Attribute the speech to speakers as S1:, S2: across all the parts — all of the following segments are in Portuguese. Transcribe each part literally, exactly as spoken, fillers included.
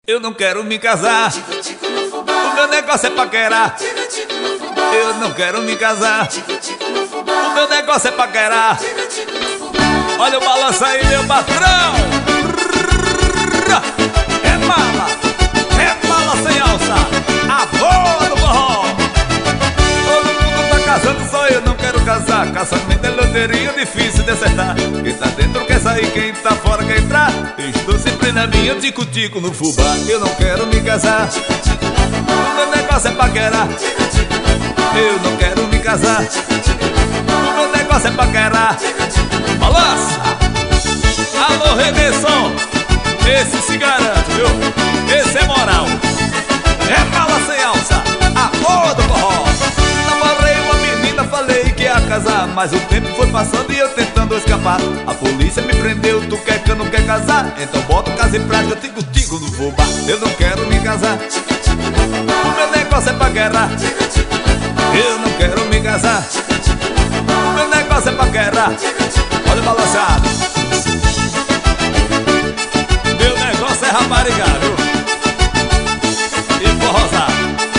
S1: Eu não quero me casar, o meu negócio é paquerar. Eu não quero me casar, o meu negócio é paquerar. Olha o balanço aí, meu patrão. É mala, é mala sem alça, a boa do forró. Todo mundo tá casando, só eu não quero casar. Casamento é loteria, difícil de acertar. Quem tá dentro quer sair, quem tá fora quer entrar. Estou sempre na minha, tico-tico no fubá. Eu não quero me casar, o meu negócio é paquerar. Eu não quero me casar, o meu negócio é paquerar. Balança! Alô, Redenção, esse se garante, viu? Esse é moral. É mala sem alça, a boa do forró. Namorei uma menina, falei que ia casar, mas o tempo foi passando e eu tentando escapar. A polícia me prendeu, tu quer que eu não quer casar? Então bota o caso em prática, tico-tico no fubá. Eu não quero me casar, o meu negócio é paquerar. Eu não quero me casar, o meu negócio é paquerar. Olha o balançado, meu negócio é raparigar, viu? E forrosar.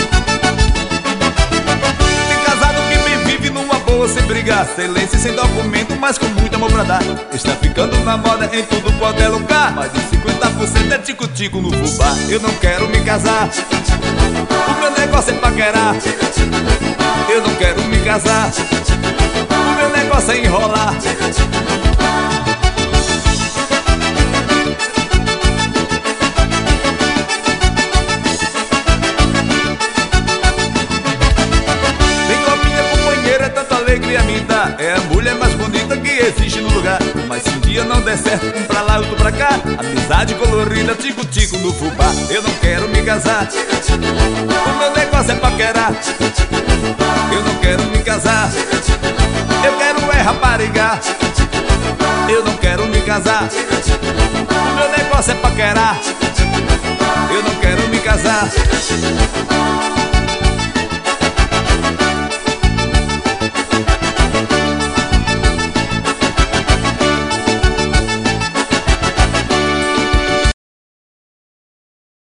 S1: Tem casado que me vive numa boa sem brigar, silêncio sem documento, mas com muito amor pra dar. Está ficando na moda em tudo quanto é lugar, mais de cinquenta por cento é tico-tico no fubá. Eu não quero me casar, o meu negócio é paquerar. Eu não quero me casar, o meu negócio é enrolar. Tenho a minha companheira, tanta alegria me dá. É a mulher mais bonita que existe no lugar. Mas se um dia não der certo, um pra lá, outro pra cá, amizade colorida, tico-tico no fubá. Eu não quero me casar, o meu negócio é paquerar. Eu não quero me casar, eu quero é raparigar. Eu não quero me casar, o meu negócio é paquerar. Eu não quero me casar,